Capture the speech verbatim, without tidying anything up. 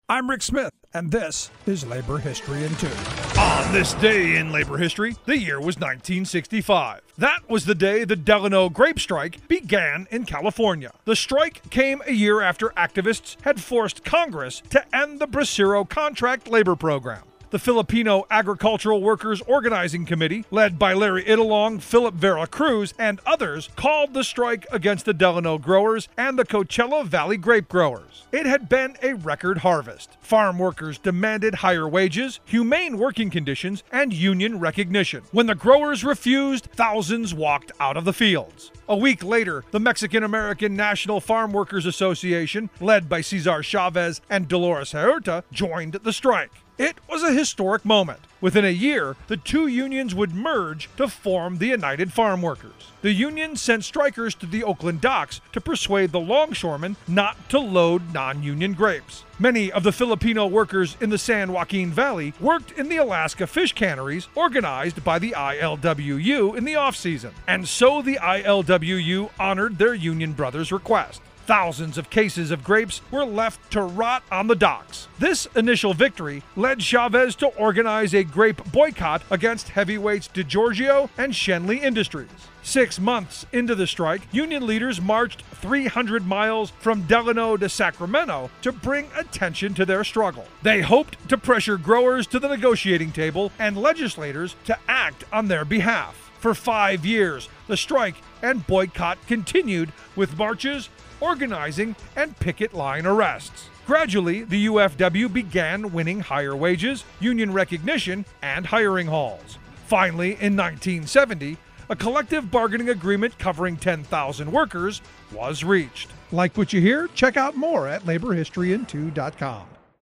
I'm Rick Smith, and this is Labor History in Two. On this day in labor history, the year was nineteen sixty-five. That was the day the Delano grape strike began in California. The strike came a year after activists had forced Congress to end the Bracero contract labor program. The Filipino Agricultural Workers Organizing Committee, led by Larry Itulong, Philip Vera Cruz, and others, called the strike against the Delano growers and the Coachella Valley grape growers. It had been a record harvest. Farm workers demanded higher wages, humane working conditions, and union recognition. When the growers refused, thousands walked out of the fields. A week later, the Mexican-American National Farm Workers Association, led by Cesar Chavez and Dolores Huerta, joined the strike. It was a historic moment. Within a year, the two unions would merge to form the United Farm Workers. The union sent strikers to the Oakland docks to persuade the longshoremen not to load non-union grapes. Many of the Filipino workers in the San Joaquin Valley worked in the Alaska fish canneries organized by the I L W U in the off-season, and so the I L W U honored their union brothers' request. Thousands of cases of grapes were left to rot on the docks. This initial victory led Chavez to organize a grape boycott against heavyweights DeGiorgio and Schenley Industries. Six months into the strike, union leaders marched three hundred miles from Delano to Sacramento to bring attention to their struggle. They hoped to pressure growers to the negotiating table and legislators to act on their behalf. For five years, the strike and boycott continued with marches, organizing, and picket line arrests. Gradually, the U F W began winning higher wages, union recognition, and hiring halls. Finally, in nineteen seventy, a collective bargaining agreement covering ten thousand workers was reached. Like what you hear? Check out more at labor history in two dot com.